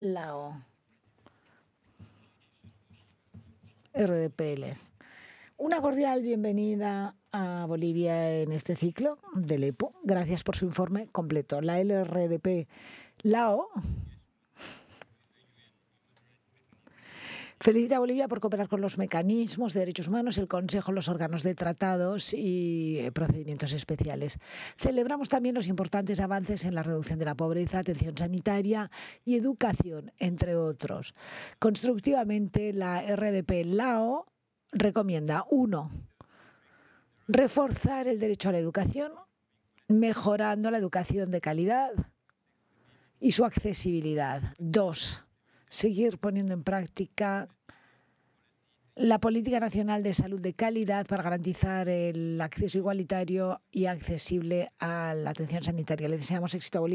Lao. RDPL. Una cordial bienvenida a Bolivia en este ciclo del EPO. Gracias por su informe completo. La LRDP Lao felicita a Bolivia por cooperar con los mecanismos de derechos humanos, el Consejo, los órganos de tratados y procedimientos especiales. Celebramos también los importantes avances en la reducción de la pobreza, atención sanitaria y educación, entre otros. Constructivamente, la RDP Lao recomienda 1. Reforzar el derecho a la educación, mejorando la educación de calidad y su accesibilidad. 2. Seguir poniendo en práctica la Política Nacional de Salud de Calidad para garantizar el acceso igualitario y accesible a la atención sanitaria. Le deseamos éxito a Bolivia.